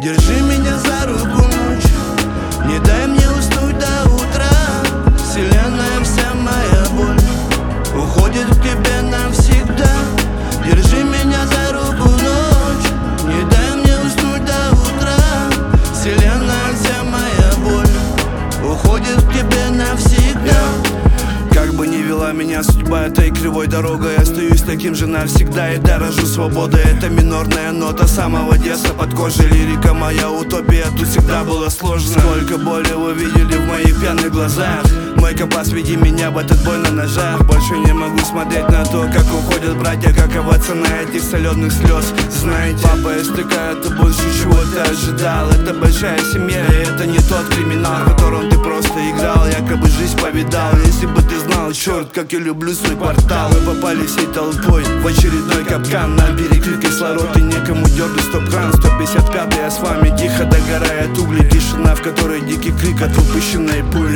Держи меня за руку ночью, не дай мне уснуть до утра. Вселенная, вся моя боль уходит к тебе навсегда. Держи меня за руку ночью, не дай мне уснуть до утра. Вселенная, вся моя боль уходит к тебе навсегда. Как бы ни вела меня судьба этой кривой дорогой, я остаюсь таким же навсегда и дорожу свободой. Это минорная нота самого детства под кожей. Лирика моя утопия, тут всегда было сложно. Сколько боли вы видели в моих пьяных глазах. Мой компас, веди меня в этот бой на ножах. Больше не могу смотреть на то, как уходят братья. Какова цена этих соленых слез. Знаете, папа, СТК, это больше, чего ты ожидал. Это большая семья, и это не тот криминал, в котором ты просто играл, якобы жизнь повидал. Если бы ты знал, черт, как я люблю свой квартал. Мы попали всей толпой в очередной капкан. Нам перекрыт кислород и некому дергать стоп-кран. 155-й, я с вами тихо догорает угли. Тишина, в которой дикий крик от выпущенной пули.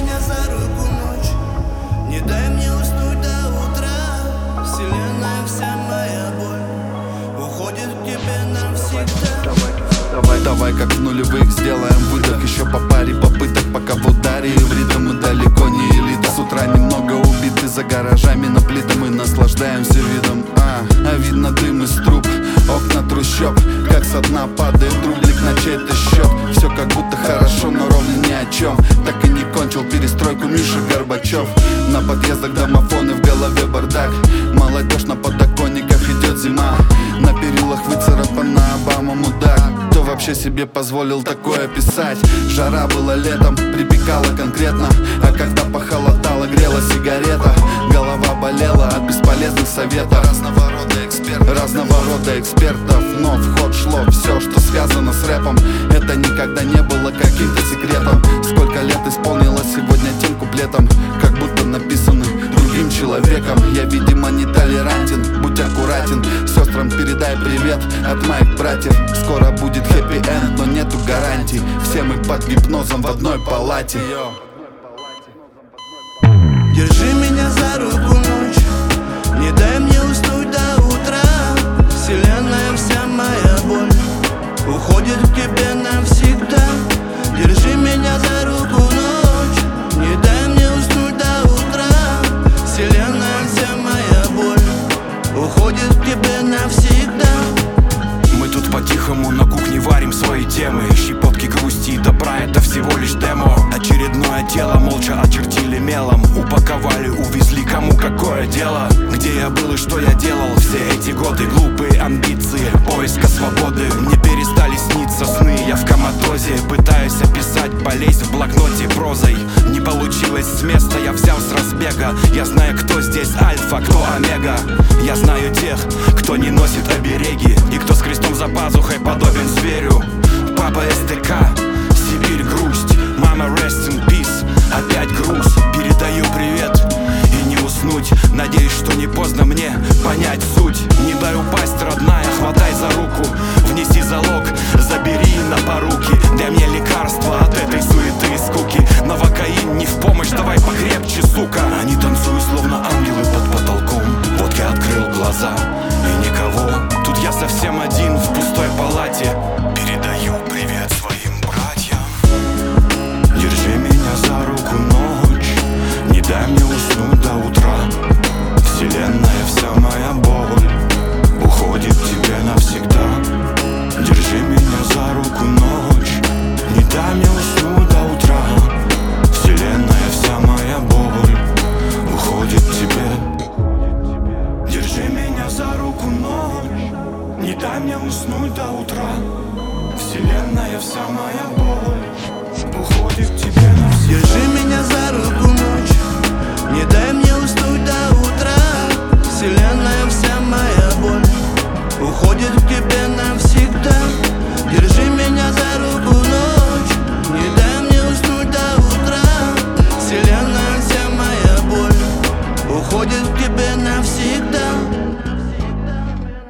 Не дай мне уснуть до утра. Вселенная, вся моя боль уходит к тебе навсегда. Давай, как в нулевых, сделаем выдох. Еще по паре попыток, пока в ударе. В ритм мы далеко не элита. С утра немного убиты за гаражами на плитах. Мы наслаждаемся видом, а видно дым из труб. Окна трущоб, как со дна падает рублик на чей-то счет. Все как будто хорошо, но ровно ни о чем. Так и не кончил перестройку Миша Горбачев. На подъездах домофоны, в голове бардак. Молодежь на подоконниках, идет зима. На перилах выцарапана Обама мудак. Кто вообще себе позволил такое писать? Жара была летом, припекала конкретно. А когда похолодало, грела сигарета. Голова болела от бесполезных советов. Разного рода экспертов. Но в ход шло все, что связано с рэпом. Это никогда не было каким-то секретом. Сколько лет исполнилось сегодня тем куплетом, как будто написаны другим человеком. Я, видимо, не толерантен, будь аккуратен. Сестрам передай привет от моих братьев. Скоро будет хэппи-энд, но нету гарантий. Все мы под гипнозом в одной палате. Держи меня за руку ночью, не дай мне уснуть до утра. Вселенная, вся моя боль уходит к тебе навсегда. Держи меня за руку ночью, не дай мне уснуть до утра. Вселенная, вся моя боль уходит к тебе навсегда. Мы тут по-тихому на кухне варим свои темы. Щепотки грусти и добра, это всего лишь демо. Очередное тело молча очертили мелом. Упаковали, увезли, кому какое дело. Где я был и что я делал все эти годы. Глупые амбиции, поиска свободы. Мне перестали сниться сны, я в коматозе. Пытаюсь описать болезнь в блокноте прозой. Не получилось с места, я взял с разбега. Я знаю, кто здесь альфа, кто омега. Я знаю тех, кто не носит обереги и кто с крестом за пазухой подобен зверю. Папа СТК, Сибирь, грусть. Мама, rest in peace, опять груз. Передаю привет и не уснуть. Надеюсь, что не поздно мне понять суть. Не дай упасть, родная, хватай за руку. Внеси залог, забери на поруки. Дай мне лекарство от этой суеты и скуки. Новокаин не в помощь, давай покрепче, сука. Они танцуют, словно ангелы под потолком. Вот я открыл глаза и никого. Тут я совсем один в пустой палате. Передаю привет своим братьям. Держи меня за руку ночь, не дай мне уснуть до утра. Вселенная, вся моя боль уходит к тебе навсегда. Держи меня за руку ночь, не дай мне уснуть до утра. Вселенная, вся моя боль уходит к тебе. Держи меня за руку ночь, не дай мне уснуть до утра. Вселенная, вся моя боль уходит к тебе навсегда.